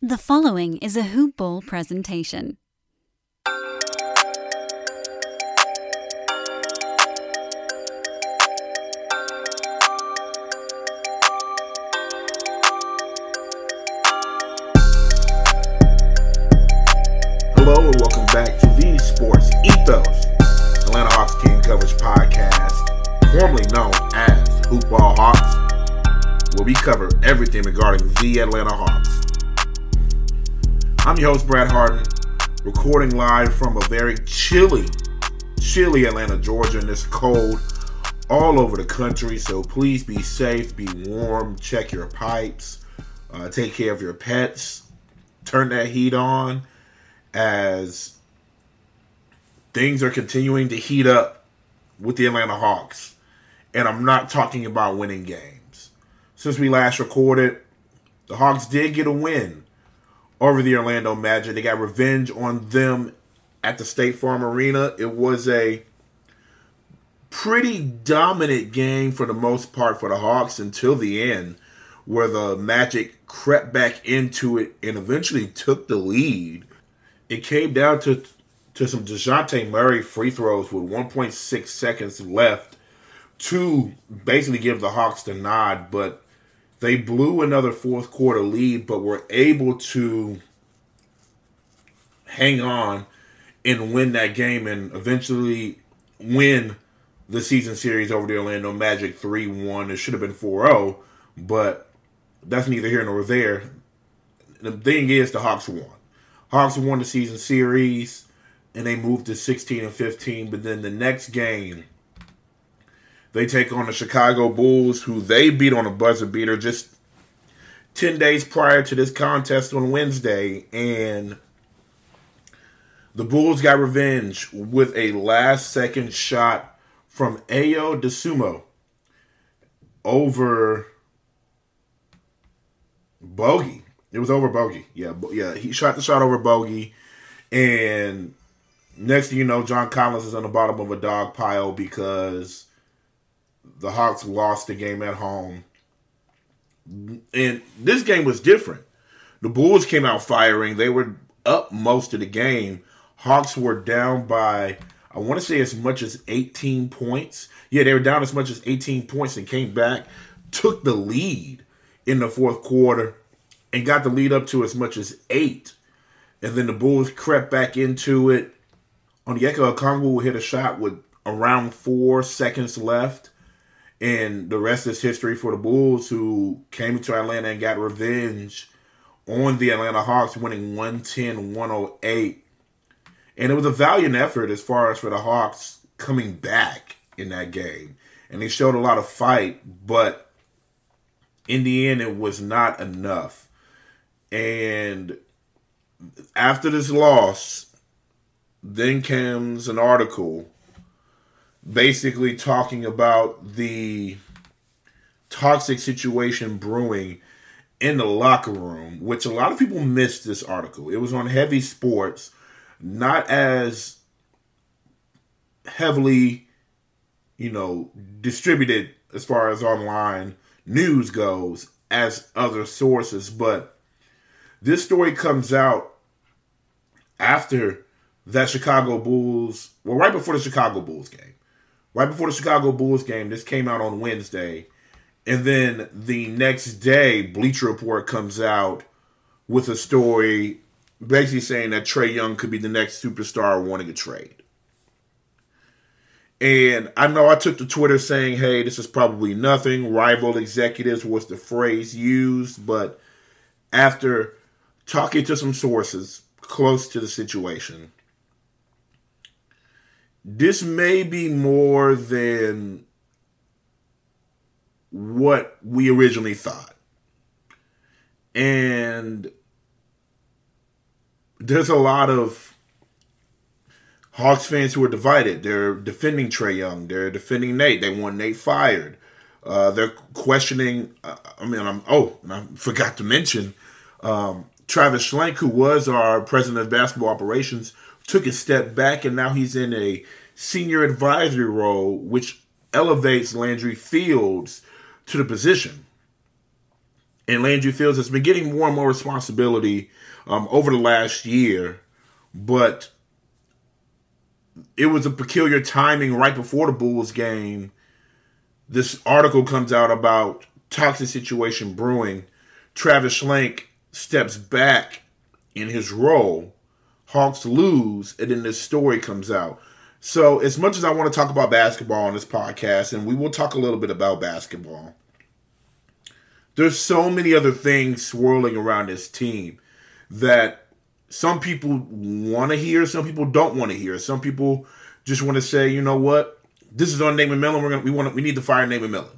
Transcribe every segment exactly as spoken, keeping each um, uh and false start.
The following is a Hoop Ball presentation. Hello and welcome back to the Sports Ethos Atlanta Hawks Team Coverage Podcast, formerly known as Hoop Ball Hawks, where we cover everything regarding the Atlanta Hawks. I'm your host, Brad Harden, recording live from a very chilly, chilly Atlanta, Georgia, and it's cold all over the country, so please be safe, be warm, check your pipes, uh, take care of your pets, turn that heat on, as things are continuing to heat up with the Atlanta Hawks. And I'm not talking about winning games. Since we last recorded, the Hawks did get a win over the Orlando Magic. They got revenge on them at the State Farm Arena. It was a pretty dominant game for the most part for the Hawks until the end, where the Magic crept back into it and eventually took the lead. It came down to to some DeJounte Murray free throws with one point six seconds left to basically give the Hawks the nod, but they blew another fourth quarter lead, but were able to hang on and win that game and eventually win the season series over the Orlando Magic three one. It should have been four oh, but that's neither here nor there. The thing is, the Hawks won. Hawks won the season series, and they moved to sixteen and fifteen. But then the next game, they take on the Chicago Bulls, who they beat on a buzzer beater just ten days prior to this contest on Wednesday. And the Bulls got revenge with a last-second shot from Ayo Dosunmu over Bogey. It was over Bogey. Yeah, yeah. He shot the shot over Bogey. And next thing you know, John Collins is on the bottom of a dog pile because the Hawks lost the game at home. And this game was different. The Bulls came out firing. They were up most of the game. Hawks were down by, I want to say, as much as eighteen points. Yeah, they were down as much as eighteen points and came back, took the lead in the fourth quarter, and got the lead up to as much as eight. And then the Bulls crept back into it. Onyeka Okongwu hit a shot with around four seconds left. And the rest is history for the Bulls, who came to Atlanta and got revenge on the Atlanta Hawks, winning one ten to one oh eight. And it was a valiant effort as far as for the Hawks coming back in that game. And they showed a lot of fight, but in the end, it was not enough. And after this loss, then comes an article basically talking about the toxic situation brewing in the locker room, which a lot of people missed this article. It was on Heavy Sports, not as heavily, you know, distributed as far as online news goes as other sources, but this story comes out after that Chicago Bulls, well, right before the Chicago Bulls game. Right before the Chicago Bulls game, this came out on Wednesday. And then the next day, Bleacher Report comes out with a story basically saying that Trae Young could be the next superstar wanting a trade. And I know I took to Twitter saying, hey, this is probably nothing. Rival executives was the phrase used. But after talking to some sources close to the situation, this may be more than what we originally thought. And there's a lot of Hawks fans who are divided. They're defending Trae Young. They're defending Nate. They want Nate fired. Uh, they're questioning, uh, I mean, I'm, oh, and I forgot to mention, um, Travis Schlenk, who was our president of basketball operations, took a step back, and now he's in a senior advisory role, which elevates Landry Fields to the position. And Landry Fields has been getting more and more responsibility um, over the last year. But it was a peculiar timing right before the Bulls game. This article comes out about toxic situation brewing. Travis Schlenk steps back in his role. Hawks lose, and then this story comes out. So as much as I want to talk about basketball on this podcast, and we will talk a little bit about basketball, there's so many other things swirling around this team that some people want to hear, some people don't want to hear. Some people just want to say, you know what, this is on Nate McMillan. We're gonna we want to, we need to fire Nate McMillan.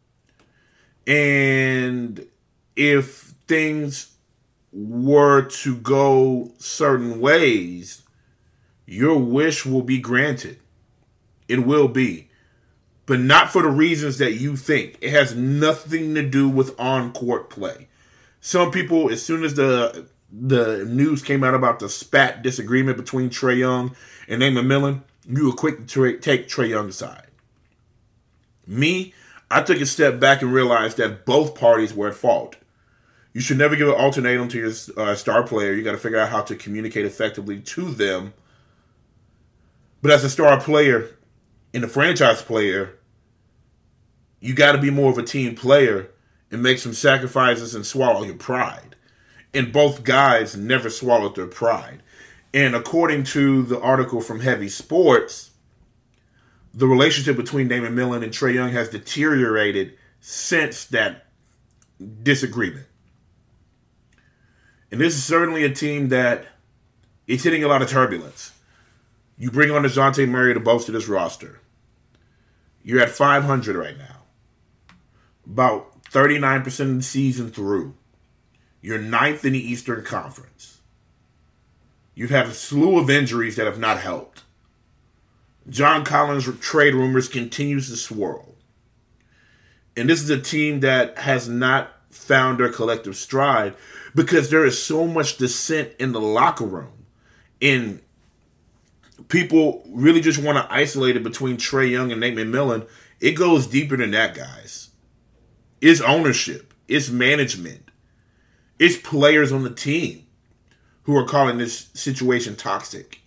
And if things were to go certain ways, your wish will be granted. It will be. But not for the reasons that you think. It has nothing to do with on-court play. Some people, as soon as the the news came out about the spat disagreement between Trae Young and Nate McMillan, you were quick to tra- take Trae Young's side. Me, I took a step back and realized that both parties were at fault. You should never give an ultimatum to your uh, star player. You got to figure out how to communicate effectively to them. But as a star player and a franchise player, you got to be more of a team player and make some sacrifices and swallow your pride. And both guys never swallowed their pride. And according to the article from Heavy Sports, the relationship between Nate McMillan and Trae Young has deteriorated since that disagreement. And this is certainly a team that is hitting a lot of turbulence. You bring on DeJounte Murray to bolster this roster. You're at five hundred right now. About thirty-nine percent of the season through. You're ninth in the Eastern Conference. You've had a slew of injuries that have not helped. John Collins' trade rumors continues to swirl. And this is a team that has not found their collective stride because there is so much dissent in the locker room. And people really just want to isolate it between Trae Young and Nate McMillan. It goes deeper than that, guys. It's ownership. It's management. It's players on the team who are calling this situation toxic.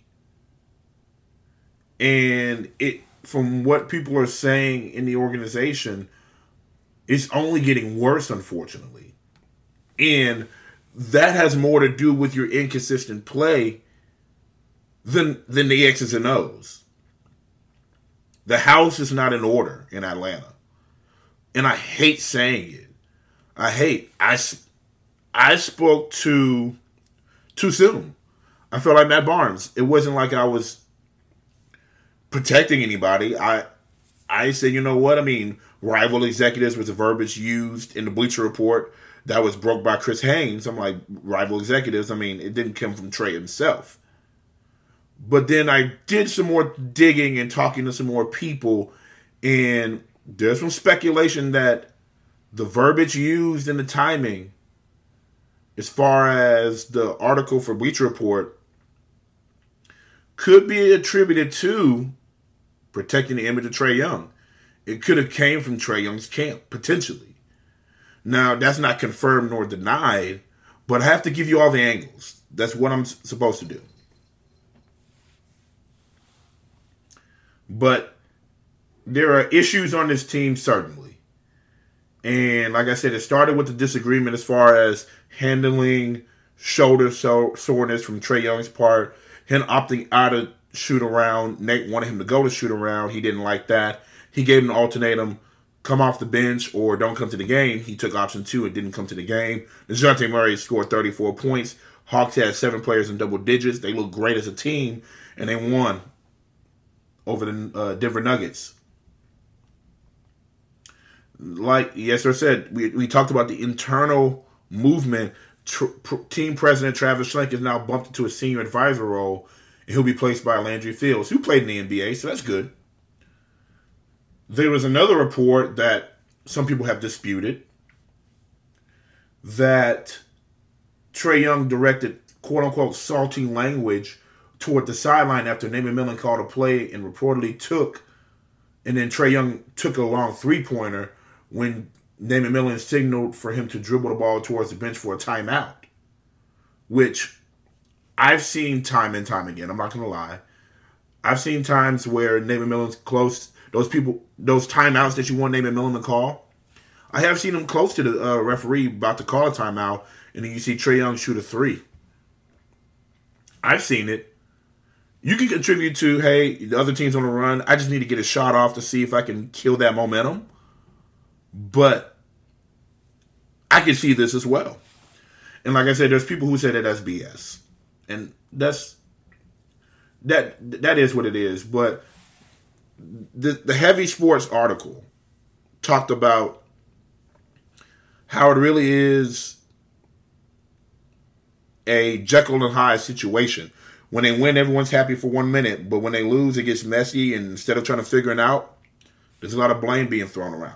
And it, from what people are saying in the organization, it's only getting worse, unfortunately. And that has more to do with your inconsistent play than, than the X's and O's. The house is not in order in Atlanta. And I hate saying it. I hate. I, I spoke too, too soon. I felt like Matt Barnes. It wasn't like I was protecting anybody. I I said, you know what? I mean, rival executives was the verbiage used in the Bleacher Report that was broke by Chris Haynes. I'm like, rival executives, I mean, it didn't come from Trae himself. But then I did some more digging and talking to some more people, and there's some speculation that the verbiage used in the timing, as far as the article for Bleacher Report, could be attributed to protecting the image of Trae Young. It could have came from Trae Young's camp, potentially. Now, that's not confirmed nor denied, but I have to give you all the angles. That's what I'm supposed to do. But there are issues on this team, certainly. And like I said, it started with the disagreement as far as handling shoulder soreness from Trae Young's part, him opting out of shoot around. Nate wanted him to go to shoot around. He didn't like that. He gave him an ultimatum, come off the bench or don't come to the game. He took option two and didn't come to the game. DeJounte Murray scored thirty-four points. Hawks had seven players in double digits. They looked great as a team, and they won over the uh, Denver Nuggets. Like Yesser said, we, we talked about the internal movement. Tr- pr- team president Travis Schlenk is now bumped into a senior advisor role, and he'll be placed by Landry Fields, who played in the N B A, so that's good. There was another report that some people have disputed that Trae Young directed quote-unquote salty language toward the sideline after Nate McMillan called a play and reportedly took, and then Trae Young took a long three-pointer when Naaman Millen signaled for him to dribble the ball towards the bench for a timeout, which I've seen time and time again. I'm not going to lie. I've seen times where Naaman Millen's close. Those people, those timeouts that you want Naaman Millen to call, I have seen him close to the uh, referee about to call a timeout, and then you see Trae Young shoot a three. I've seen it. You can contribute to, hey, the other team's on the run. I just need to get a shot off to see if I can kill that momentum. But I can see this as well. And like I said, there's people who say that that's B S. And that's that that is what it is. But the the Heavy Sports article talked about how it really is a Jekyll and Hyde situation. When they win, everyone's happy for one minute. But when they lose, it gets messy. And instead of trying to figure it out, there's a lot of blame being thrown around.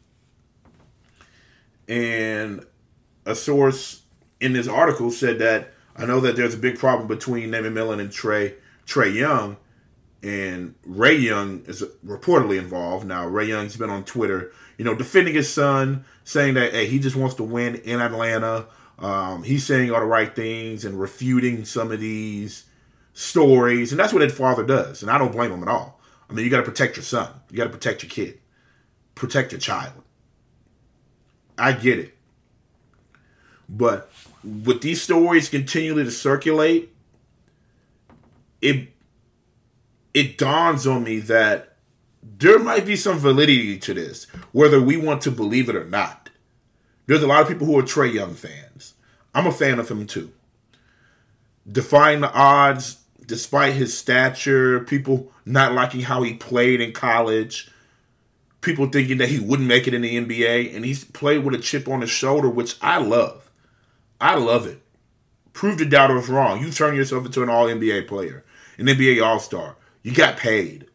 And a source in this article said that, I know that there's a big problem between Naaman Millen and Trae, Trae Young. And Ray Young is reportedly involved. Now, Ray Young's been on Twitter, you know, defending his son, saying that, hey, he just wants to win in Atlanta. Um, he's saying all the right things and refuting some of these stories. And that's what a father does. And I don't blame him at all. I mean, you got to protect your son. You got to protect your kid. Protect your child. I get it. But with these stories continually to circulate, it it dawns on me that there might be some validity to this, whether we want to believe it or not. There's a lot of people who are Trae Young fans. I'm a fan of him too. Defying the odds, despite his stature, people not liking how he played in college, people thinking that he wouldn't make it in the N B A, and he's played with a chip on his shoulder, which I love. I love it. Prove the doubters wrong. You turn yourself into an all N B A player, an N B A All-Star. You got paid.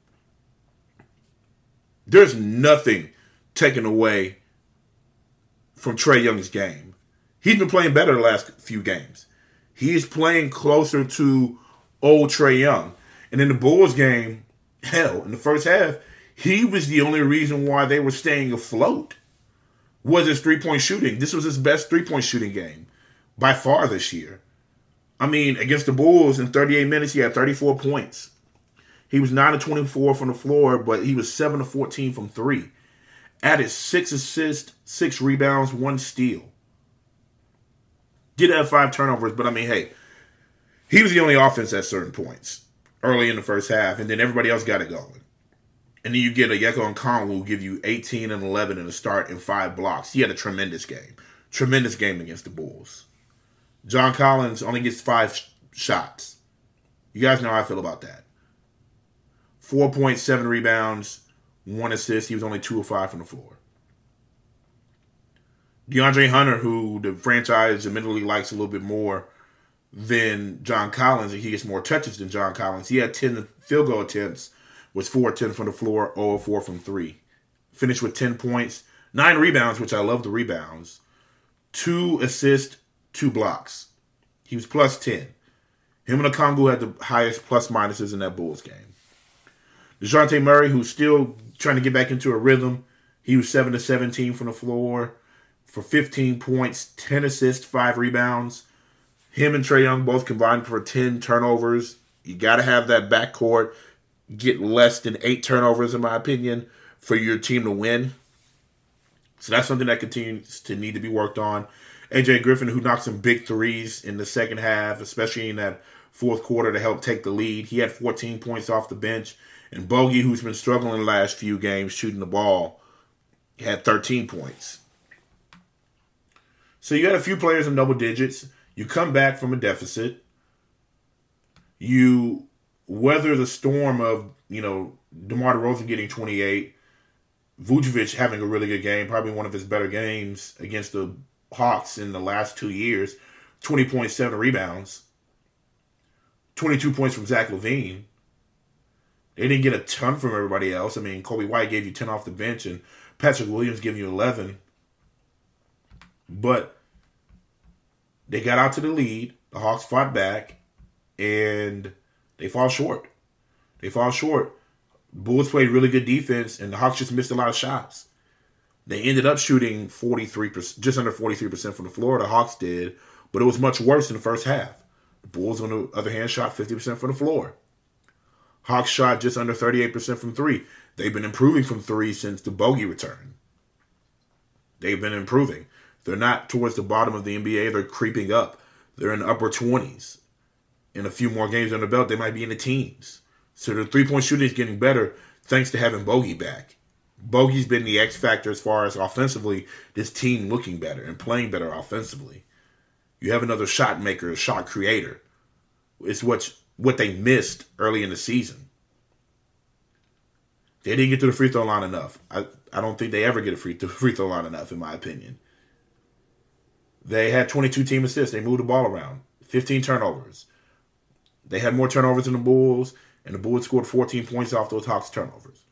There's nothing taken away from Trae Young's game. He's been playing better the last few games. He's playing closer to old Trae Young. And in the Bulls game, hell, in the first half, he was the only reason why they were staying afloat. Was his three-point shooting. This was his best three-point shooting game by far this year. I mean, against the Bulls in thirty-eight minutes, he had thirty-four points. He was nine of twenty-four from the floor, but he was seven of fourteen from three. Added six assists, six rebounds, one steal. Did have five turnovers, but I mean, hey, he was the only offense at certain points early in the first half, and then everybody else got it going. And then you get a Onyeka Okongwu who give you eighteen and eleven in the start and five blocks. He had a tremendous game. Tremendous game against the Bulls. John Collins only gets five sh- shots. You guys know how I feel about that. four point seven rebounds, one assist. He was only two of five from the floor. DeAndre Hunter, who the franchise admittedly likes a little bit more than John Collins, and he gets more touches than John Collins. He had ten field goal attempts, was four of ten from the floor, zero of four from three. Finished with ten points, nine rebounds, which I love the rebounds, two assists, two blocks. He was plus ten. Him and Okongwu had the highest plus minuses in that Bulls game. DeJounte Murray, who's still trying to get back into a rhythm, he was seven of seventeen from the floor for fifteen points, ten assists, five rebounds. Him and Trae Young both combined for ten turnovers. You got to have that backcourt get less than eight turnovers, in my opinion, for your team to win. So that's something that continues to need to be worked on. A J Griffin, who knocked some big threes in the second half, especially in that fourth quarter to help take the lead. He had fourteen points off the bench. And Bogey, who's been struggling the last few games shooting the ball, had thirteen points. So you got a few players in double digits. You come back from a deficit. You weather the storm of, you know, DeMar DeRozan getting twenty-eight. Vucevic having a really good game, probably one of his better games against the Hawks in the last two years. twenty point seven rebounds. twenty-two points from Zach LaVine. They didn't get a ton from everybody else. I mean, Kobe White gave you ten off the bench, and Patrick Williams gave you eleven. But they got out to the lead. The Hawks fought back, and they fall short. They fall short. Bulls played really good defense, and the Hawks just missed a lot of shots. They ended up shooting forty-three percent, just under forty-three percent from the floor. The Hawks did, but it was much worse in the first half. The Bulls, on the other hand, shot fifty percent from the floor. Hawks shot just under thirty-eight percent from three. They've been improving from three since the bogey return. They've been improving. They're not towards the bottom of the N B A. They're creeping up. They're in the upper twenties. In a few more games on the belt, they might be in the teens. So the three-point shooting is getting better thanks to having Bogey back. Bogey's been the X factor as far as offensively, this team looking better and playing better offensively. You have another shot maker, a shot creator. It's what, what they missed early in the season. They didn't get to the free throw line enough. I, I don't think they ever get a free, to the free throw line enough, in my opinion. They had twenty-two team assists. They moved the ball around. fifteen turnovers. They had more turnovers than the Bulls, and the Bulls scored fourteen points off those Hawks turnovers.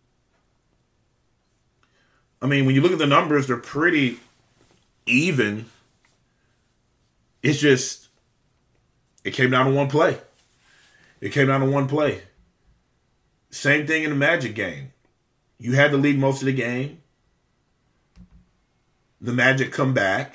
I mean, when you look at the numbers, they're pretty even. It's just, it came down to one play. It came down to one play. Same thing in the Magic game. You had the lead most of the game. The Magic come back.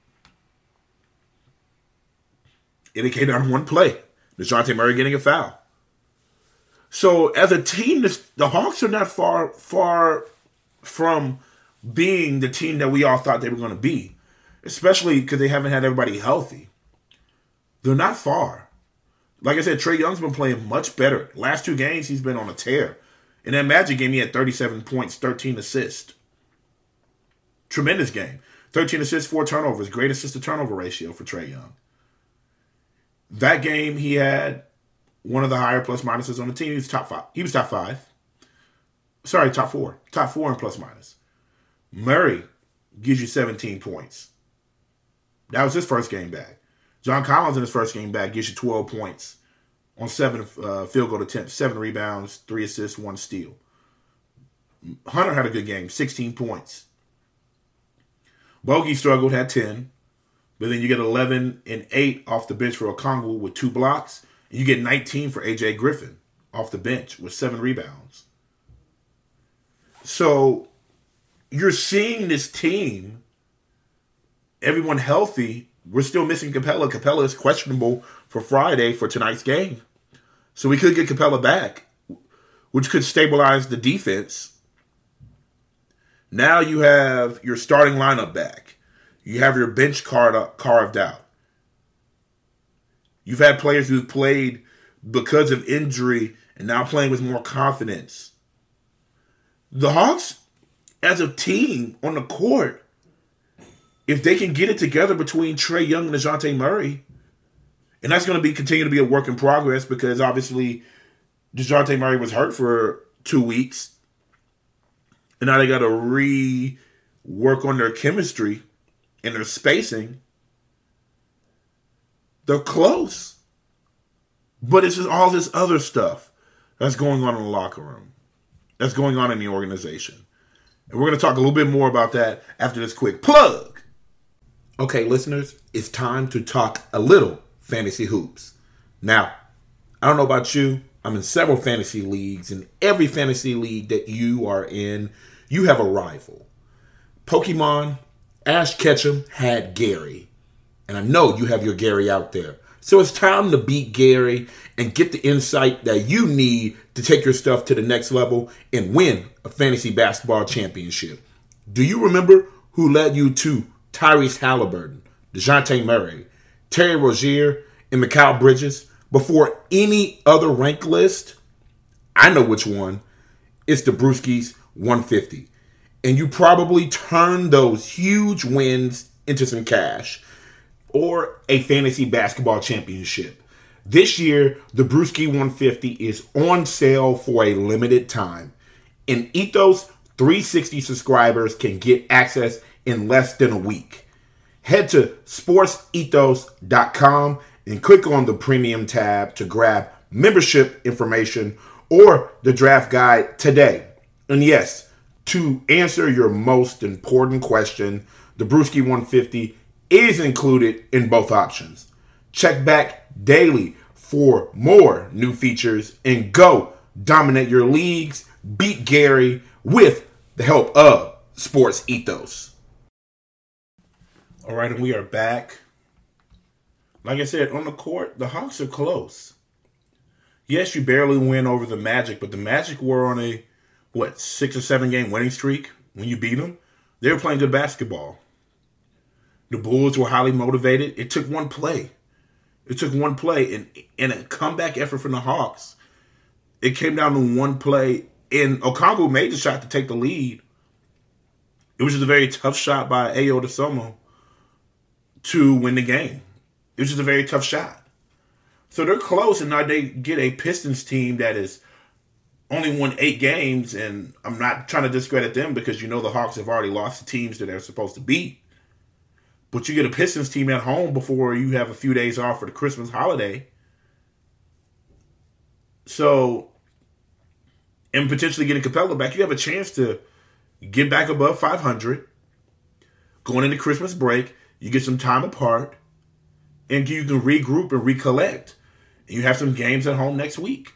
And it came down to one play. DeJounte Murray getting a foul. So as a team, this, the Hawks are not far, far from being the team that we all thought they were going to be. Especially because they haven't had everybody healthy. They're not far. Like I said, Trae Young's been playing much better. Last two games, he's been on a tear. In that Magic game, he had thirty-seven points, thirteen assists. Tremendous game. thirteen assists, four turnovers. Great assist-to-turnover ratio for Trae Young. That game, he had one of the higher plus-minuses on the team. He was top five. He was top five. Sorry, top four. Top four in plus-minus. Murray gives you seventeen points. That was his first game back. John Collins in his first game back gives you twelve points on seven uh, field goal attempts, seven rebounds, three assists, one steal. Hunter had a good game, sixteen points. Bogey struggled, had ten. But then you get eleven and eight off the bench for Okongwu with two blocks. And you get nineteen for A J Griffin off the bench with seven rebounds. So you're seeing this team, everyone healthy. We're still missing Capella. Capella is questionable for Friday for tonight's game. So we could get Capella back, which could stabilize the defense. Now you have your starting lineup back. You have your bench card up, carved out. You've had players who've played because of injury and now playing with more confidence. The Hawks, as a team on the court, if they can get it together between Trae Young and DeJounte Murray, and that's going to be continue to be a work in progress because obviously DeJounte Murray was hurt for two weeks, and now they got to re-work on their chemistry and their spacing. They're close. But it's just all this other stuff that's going on in the locker room, that's going on in the organization. And we're going to talk a little bit more about that after this quick plug. Okay, listeners, it's time to talk a little fantasy hoops. Now, I don't know about you. I'm in several fantasy leagues. In every fantasy league that you are in, you have a rival. Pokemon, Ash Ketchum had Gary. And I know you have your Gary out there. So it's time to beat Gary and get the insight that you need to take your stuff to the next level and win a fantasy basketball championship. Do you remember who led you to Tyrese Halliburton, DeJounte Murray, Terry Rozier, and Mikal Bridges before any other rank list? I know which one. It's the Brewskis one fifty. And you probably turned those huge wins into some cash or a fantasy basketball championship. This year, the Brewski one fifty is on sale for a limited time. And Ethos three sixty subscribers can get access in less than a week. Head to sports ethos dot com and click on the premium tab to grab membership information or the draft guide today. And yes, to answer your most important question, the Brewski one fifty is included in both options. Check back daily for more new features and go dominate your leagues, beat Gary with the help of sports ethos. All right, and we are back. Like I said, on the court, the Hawks are close. Yes, you barely win over the Magic, but the Magic were on a, what, six or seven game winning streak when you beat them. They were playing good basketball. The Bulls were highly motivated. It took one play. It took one play, and, and a comeback effort from the Hawks. It came down to one play, and Okongwu made the shot to take the lead. It was just a very tough shot by Ayo Dosunmu to win the game. It was just a very tough shot. So they're close, and now they get a Pistons team that is only won eight games, and I'm not trying to discredit them because you know the Hawks have already lost the teams that they're supposed to beat. But you get a Pistons team at home before you have a few days off for the Christmas holiday. So, and potentially getting Capella back, you have a chance to get back above five hundred. Going into Christmas break, you get some time apart, and you can regroup and recollect. And you have some games at home next week.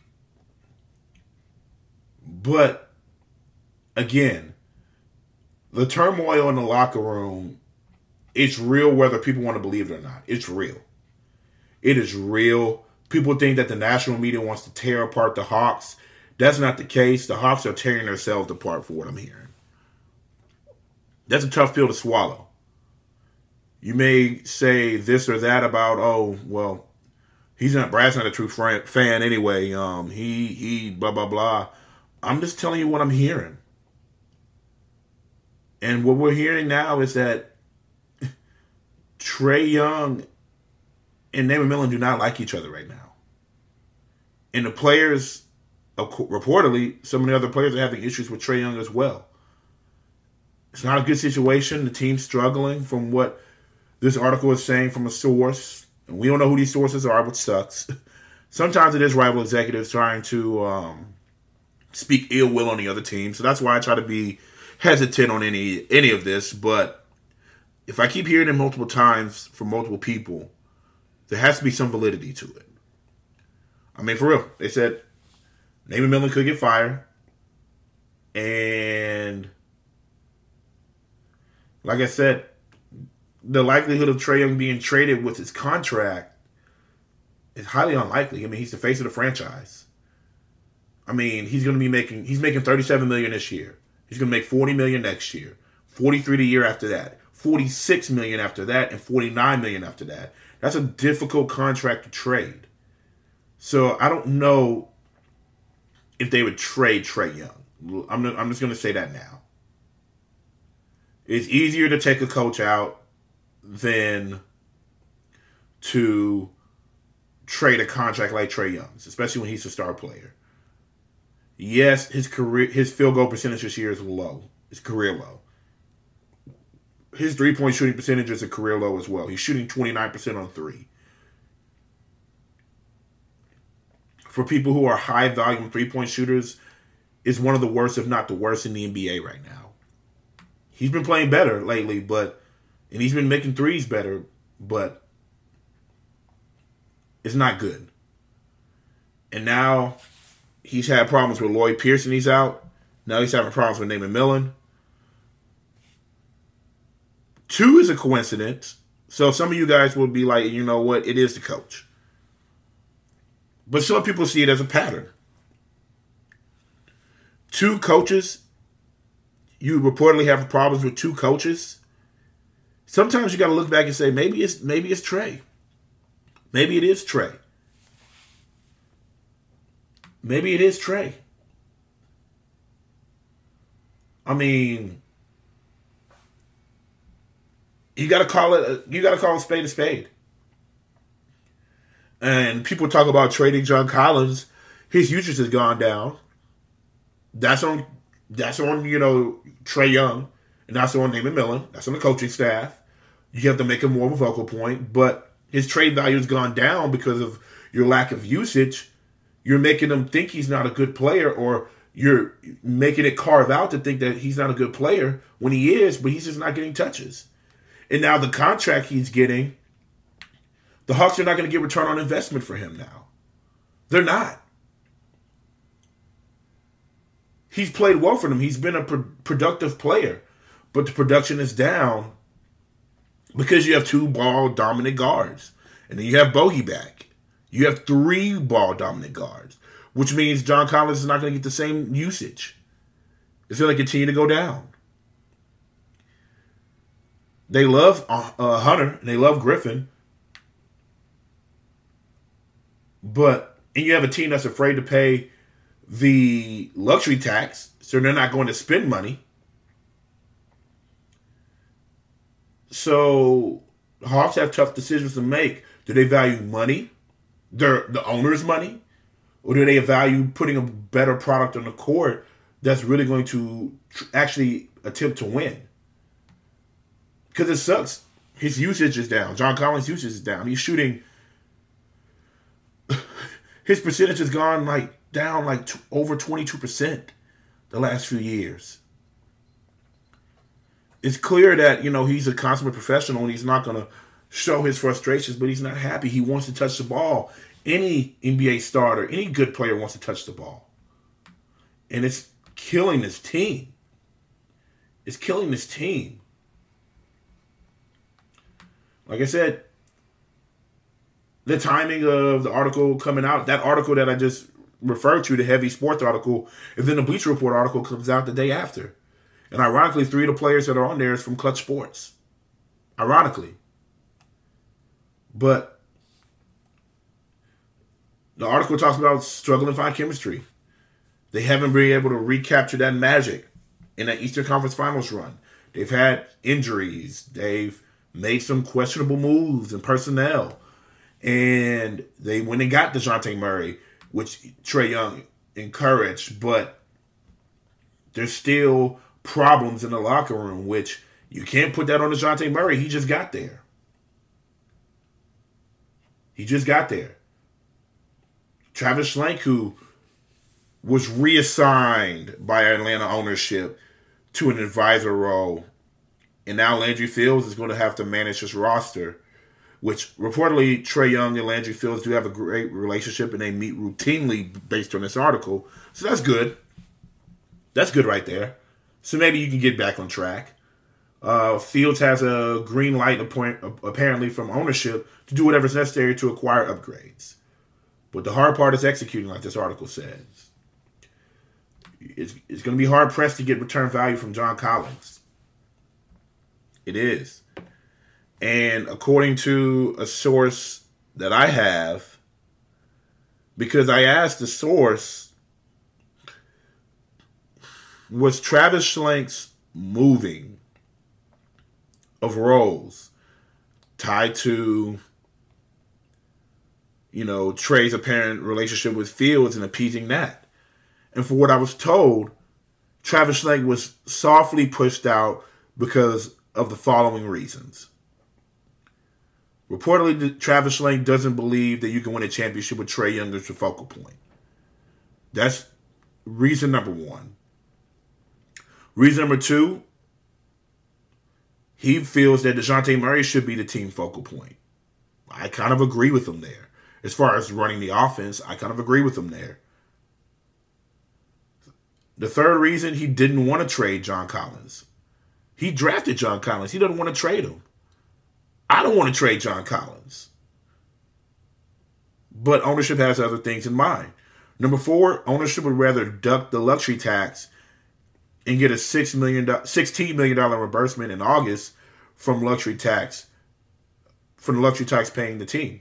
But, again, the turmoil in the locker room, it's real whether people want to believe it or not. It's real. It is real. People think that the national media wants to tear apart the Hawks. That's not the case. The Hawks are tearing themselves apart for what I'm hearing. That's a tough pill to swallow. You may say this or that about, oh, well, he's not, Brad's not a true fan anyway. Um, he, he, blah, blah, blah. I'm just telling you what I'm hearing. And what we're hearing now is that Trae Young and Damian Lillard do not like each other right now. And the players, reportedly, some of the other players are having issues with Trae Young as well. It's not a good situation. The team's struggling from what this article is saying from a source. And we don't know who these sources are, which sucks. Sometimes it is rival executives trying to um, speak ill will on the other team. So that's why I try to be hesitant on any any of this. But if I keep hearing it multiple times from multiple people, there has to be some validity to it. I mean, for real. They said Damian Lillard could get fired. And like I said, the likelihood of Trae Young being traded with his contract is highly unlikely. I mean, he's the face of the franchise. I mean, he's going to be making, he's making thirty-seven million dollars this year. He's going to make forty million dollars next year, forty-three the year after that, forty-six million dollars after that, and forty-nine million dollars after that. That's a difficult contract to trade. So I don't know if they would trade Trae Young. I'm, I'm just going to say that now. It's easier to take a coach out than to trade a contract like Trae Young's, especially when he's a star player. Yes, his career, his field goal percentage this year is low. It's career low. His three-point shooting percentage is a career low as well. He's shooting twenty-nine percent on three. For people who are high-volume three-point shooters, is one of the worst, if not the worst, in the N B A right now. He's been playing better lately, but and he's been making threes better, but it's not good. And now he's had problems with Lloyd Pierce and he's out. Now he's having problems with Damian Lillard. Two is a coincidence. So some of you guys will be like, you know what, it is the coach. But some people see it as a pattern. Two coaches, you reportedly have problems with two coaches. Sometimes you got to look back and say, maybe it's maybe it's Trae. Maybe it is Trae. Maybe it is Trae. I mean, you got to call it. You got to call a spade a spade. And people talk about trading John Collins. His usage has gone down. That's on. That's on. You know, Trae Young, and that's on Damian Lillard. That's on the coaching staff. You have to make him more of a focal point, but his trade value has gone down because of your lack of usage. You're making him think he's not a good player, or you're making it carve out to think that he's not a good player when he is, but he's just not getting touches. And now the contract he's getting, the Hawks are not going to get return on investment for him now. They're not. He's played well for them. He's been a pro- productive player. but the production is down because you have two ball dominant guards. And then you have Bogey back. You have three ball dominant guards, which means John Collins is not going to get the same usage. It's going to continue to go down. They love uh, uh, Hunter and they love Griffin. But, and you have a team that's afraid to pay the luxury tax, so they're not going to spend money. So, Hawks have tough decisions to make. Do they value money, their the owner's money, or do they value putting a better product on the court that's really going to tr- actually attempt to win? Because it sucks. His usage is down. John Collins' usage is down. He's shooting. His percentage has gone like down like t- over twenty-two percent the last few years. It's clear that, you know, he's a consummate professional and he's not going to show his frustrations, but he's not happy. He wants to touch the ball. Any N B A starter, any good player wants to touch the ball. And it's killing this team. It's killing this team. Like I said, the timing of the article coming out, that article that I just referred to, the Heavy Sports article, and then the Bleacher Report article comes out the day after. And ironically, three of the players that are on there is from Clutch Sports. Ironically. But the article talks about struggling to find chemistry. They haven't been able to recapture that magic in that Eastern Conference Finals run. They've had injuries. They've made some questionable moves in personnel. And they went and got DeJounte Murray, which Trae Young encouraged. But there's still problems in the locker room, which you can't put that on DeJounte Murray. He just got there. He just got there. Travis Schlenk, who was reassigned by Atlanta ownership to an advisor role, and now Landry Fields is going to have to manage his roster, which reportedly Trae Young and Landry Fields do have a great relationship and they meet routinely based on this article. So that's good. That's good right there. So maybe you can get back on track. Uh, Fields has a green light appoint, apparently from ownership to do whatever's necessary to acquire upgrades. But the hard part is executing, like this article says. It's, it's going to be hard-pressed to get return value from John Collins. It is. And according to a source that I have, because I asked the source, was Travis Schlenk's moving of roles tied to, you know, Trae's apparent relationship with Fields and appeasing that? And for what I was told, Travis Schlenk was softly pushed out because of the following reasons. Reportedly, Travis Schlenk doesn't believe that you can win a championship with Trae Young as your focal point. That's reason number one. Reason number two, he feels that DeJounte Murray should be the team focal point. I kind of agree with him there. As far as running the offense, I kind of agree with him there. The third reason, he didn't want to trade John Collins. He drafted John Collins. He doesn't want to trade him. I don't want to trade John Collins. But ownership has other things in mind. Number four, ownership would rather duck the luxury tax and get a six million dollars, sixteen million dollars reimbursement in August from luxury tax, from the luxury tax paying the team.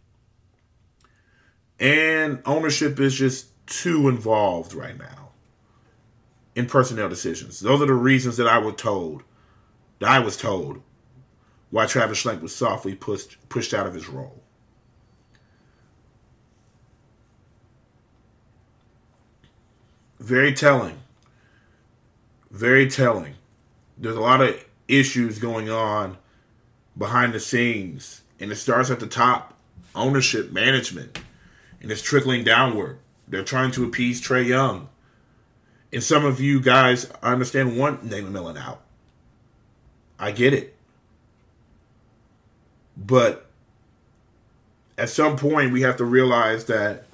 And ownership is just too involved right now in personnel decisions. Those are the reasons that I was told, that I was told, why Travis Schlenk was softly pushed pushed out of his role. Very telling. Very telling. There's a lot of issues going on behind the scenes, and it starts at the top, ownership, management, and it's trickling downward. They're trying to appease Trae Young. And some of you guys, I understand, want Nate McMillan out. I get it. But at some point, we have to realize that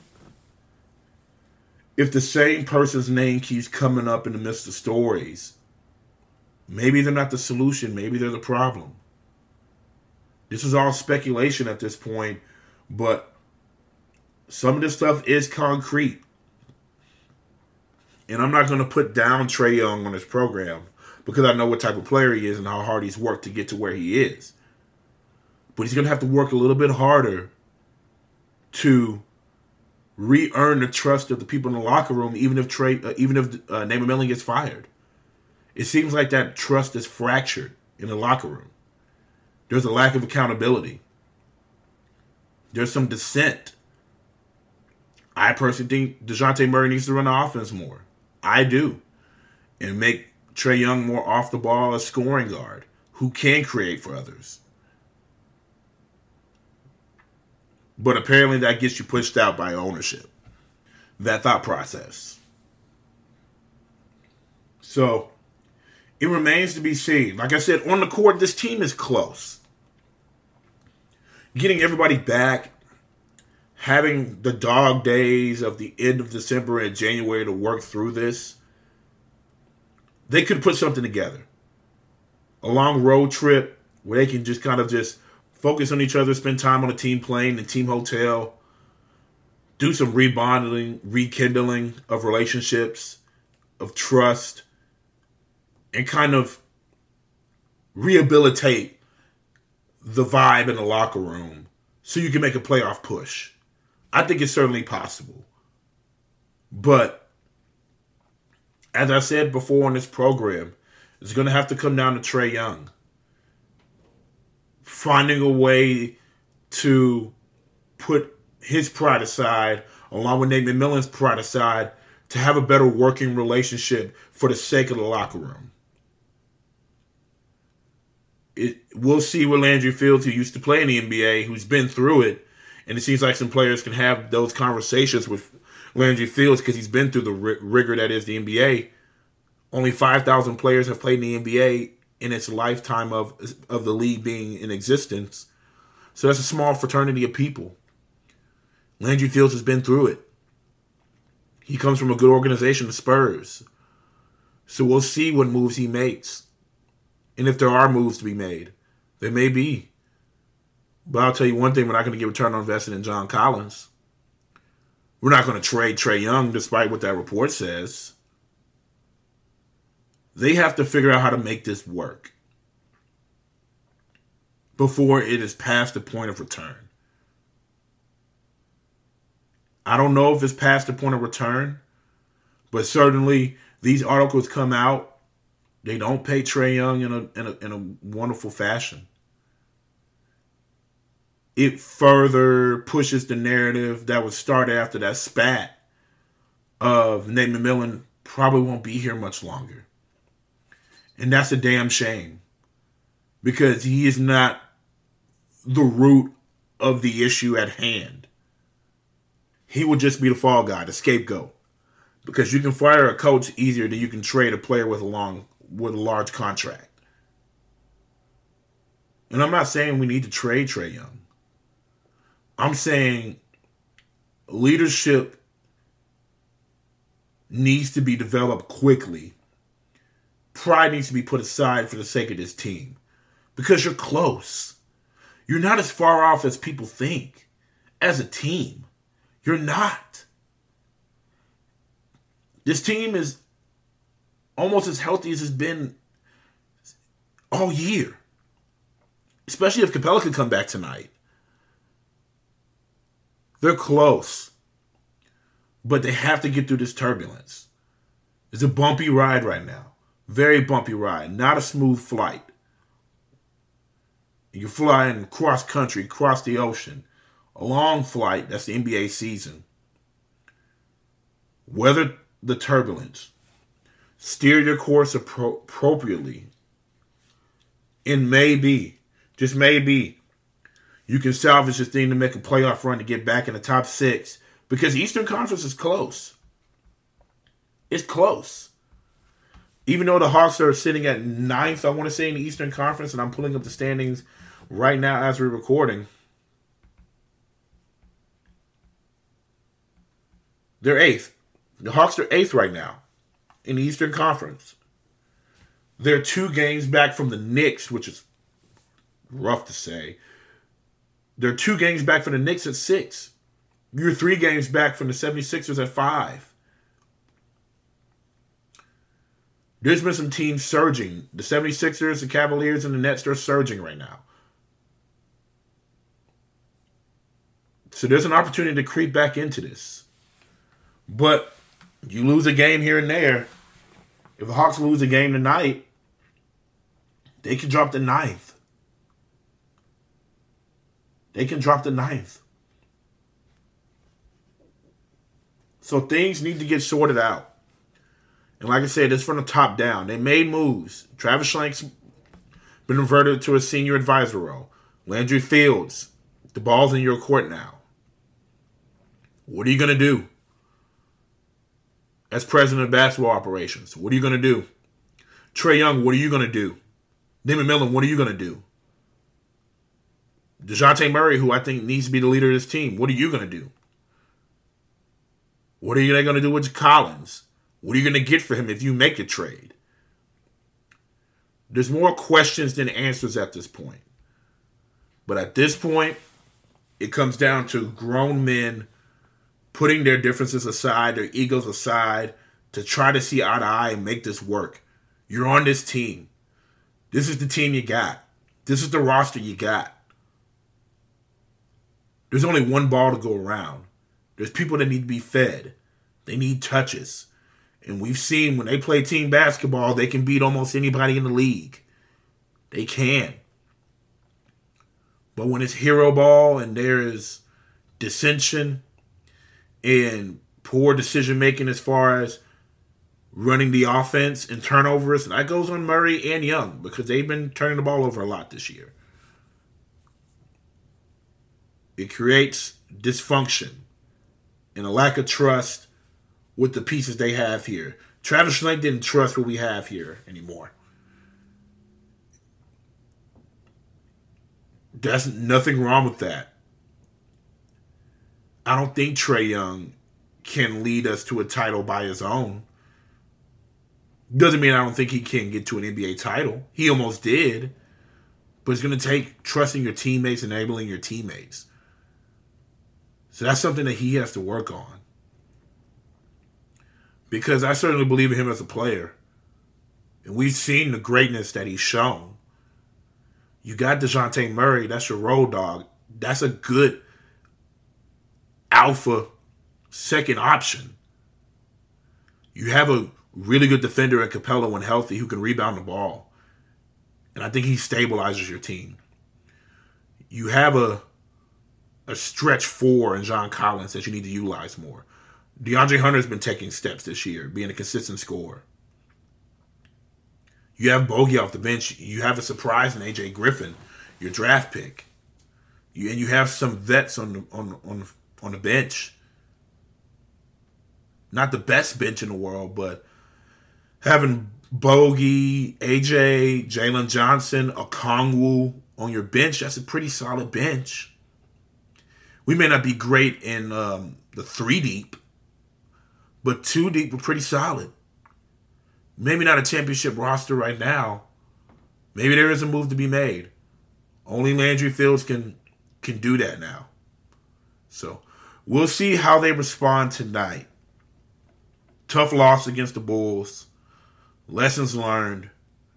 if the same person's name keeps coming up in the midst of stories, Maybe they're not the solution. Maybe they're the problem. This is all speculation at this point, but some of this stuff is concrete. And I'm not going to put down Trae Young on his program because I know what type of player he is and how hard he's worked to get to where he is. But he's going to have to work a little bit harder to re-earn the trust of the people in the locker room, even if Trae, uh, even if uh, Nate McMillan gets fired. It seems like that trust is fractured in the locker room. There's a lack of accountability. There's some dissent. I personally think DeJounte Murray needs to run the offense more. I do. And make Trae Young more off the ball, a scoring guard who can create for others. But apparently that gets you pushed out by ownership. That thought process. So, it remains to be seen. Like I said, on the court, this team is close. Getting everybody back, having the dog days of the end of December and January to work through this, they could put something together. A long road trip where they can just kind of just focus on each other, spend time on a team plane, the team hotel, do some rebonding, rekindling of relationships, of trust, and kind of rehabilitate the vibe in the locker room so you can make a playoff push. I think it's certainly possible. But as I said before on this program, it's going to have to come down to Trae Young. Finding a way to put his pride aside, along with Nate McMillan's pride aside, to have a better working relationship for the sake of the locker room. It, we'll see with Landry Fields, who used to play in the N B A, who's been through it, and it seems like some players can have those conversations with Landry Fields because he's been through the rigor that is the N B A. Only five thousand players have played in the N B A in its lifetime of, of the league being in existence. So that's a small fraternity of people. Landry Fields has been through it. He comes from a good organization, the Spurs. So we'll see what moves he makes. And if there are moves to be made, there may be. But I'll tell you one thing, we're not going to get return on investment in John Collins. We're not going to trade Trae Young, despite what that report says. They have to figure out how to make this work before it is past the point of return. I don't know if it's past the point of return, but certainly these articles come out. They don't pay Trae Young in a, in a, in a wonderful fashion. It further pushes the narrative that was started after that spat of Nate McMillan probably won't be here much longer. And that's a damn shame, because he is not the root of the issue at hand. He will just be the fall guy, the scapegoat. Because you can fire a coach easier than you can trade a player with a long, with a large contract. And I'm not saying we need to trade Trae Young. I'm saying leadership needs to be developed quickly. Pride needs to be put aside for the sake of this team. Because you're close. You're not as far off as people think. As a team. You're not. This team is almost as healthy as it's been all year. Especially if Capella can come back tonight. They're close. But they have to get through this turbulence. It's a bumpy ride right now. Very bumpy ride. Not a smooth flight. You're flying cross country, across the ocean. A long flight. That's the N B A season. Weather the turbulence. Steer your course appro- appropriately. And maybe, just maybe, you can salvage this thing to make a playoff run to get back in the top six. Because the Eastern Conference is close. It's close. Even though the Hawks are sitting at ninth, I want to say, in the Eastern Conference, and I'm pulling up the standings right now as we're recording. They're eighth. The Hawks are eighth right now in the Eastern Conference. They're two games back from the Knicks, which is rough to say. They're two games back from the Knicks at six. You're three games back from the seventy-sixers at five. There's been some teams surging. The seventy-sixers, the Cavaliers, and the Nets, they're surging right now. So there's an opportunity to creep back into this. But you lose a game here and there. If the Hawks lose a game tonight, they can drop the ninth. They can drop the ninth. So things need to get sorted out. And like I said, it's from the top down. They made moves. Travis Schlenk's been converted to a senior advisor role. Landry Fields, the ball's in your court now. What are you going to do? As president of basketball operations, what are you going to do? Trae Young, what are you going to do? Damian Lillard, what are you going to do? DeJounte Murray, who I think needs to be the leader of this team, what are you going to do? What are you going to do with Collins? What are you going to get for him if you make a trade? There's more questions than answers at this point. But at this point, it comes down to grown men putting their differences aside, their egos aside, to try to see eye to eye and make this work. You're on this team. This is the team you got. This is the roster you got. There's only one ball to go around. There's people that need to be fed. They need touches. And we've seen when they play team basketball, they can beat almost anybody in the league. They can. But when it's hero ball and there is dissension and poor decision making as far as running the offense and turnovers, and that goes on Murray and Young because they've been turning the ball over a lot this year. It creates dysfunction and a lack of trust with the pieces they have here. Travis Schlenk didn't trust what we have here anymore. There's nothing wrong with that. I don't think Trae Young can lead us to a title by his own. Doesn't mean I don't think he can get to an N B A title. He almost did. But it's going to take trusting your teammates, enabling your teammates. So that's something that he has to work on. Because I certainly believe in him as a player. And we've seen the greatness that he's shown. You got DeJounte Murray. That's your road dog. That's a good alpha second option. You have a really good defender in Capella when healthy who can rebound the ball. And I think he stabilizes your team. You have a a stretch four in John Collins that you need to utilize more. DeAndre Hunter's been taking steps this year, being a consistent scorer. You have Bogey off the bench. You have a surprise in A J Griffin, your draft pick. You, and you have some vets on the, on, on, on the bench. Not the best bench in the world, but having Bogey, A J, Jalen Johnson, Okongwu on your bench, that's a pretty solid bench. We may not be great in um, the three deep, but two deep we're pretty solid. Maybe not a championship roster right now. Maybe there is a move to be made. Only Landry Fields can can do that now. So we'll see how they respond tonight. Tough loss against the Bulls. Lessons learned.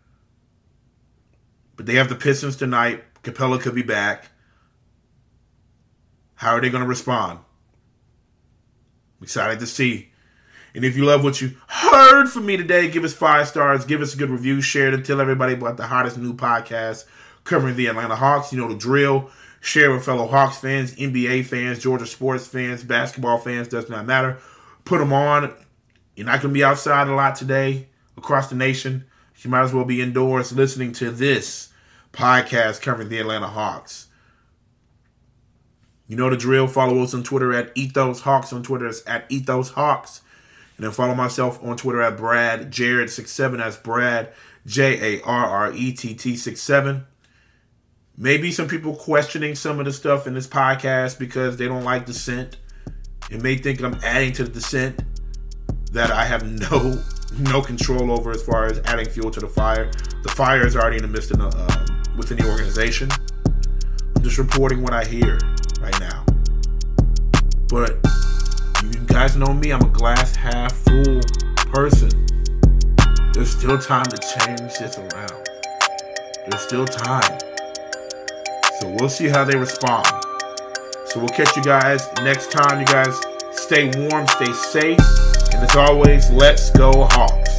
But they have the Pistons tonight. Capella could be back. How are they going to respond? I'm excited to see. And if you love what you heard from me today, give us five stars. Give us a good review. Share it and tell everybody about the hottest new podcast covering the Atlanta Hawks. You know the drill. Share with fellow Hawks fans, N B A fans, Georgia sports fans, basketball fans. Does not matter. Put them on. You're not going to be outside a lot today across the nation. You might as well be indoors listening to this podcast covering the Atlanta Hawks. You know the drill. Follow us on Twitter at Ethos Hawks. On Twitter it's at Ethos Hawks. And then follow myself on Twitter at Brad Jarrett six seven. That's Brad J A R R E T T six seven. Maybe some people questioning some of the stuff in this podcast because they don't like dissent and may think I'm adding to the dissent that I have no no control over as far as adding fuel to the fire. The fire is already in the midst of the, uh, within the organization. I'm just reporting what I hear right now. But you guys know me, I'm a glass half full person. There's still time to change this around. There's still time. So we'll see how they respond. So we'll catch you guys next time. You guys stay warm, stay safe. And as always, let's go Hawks.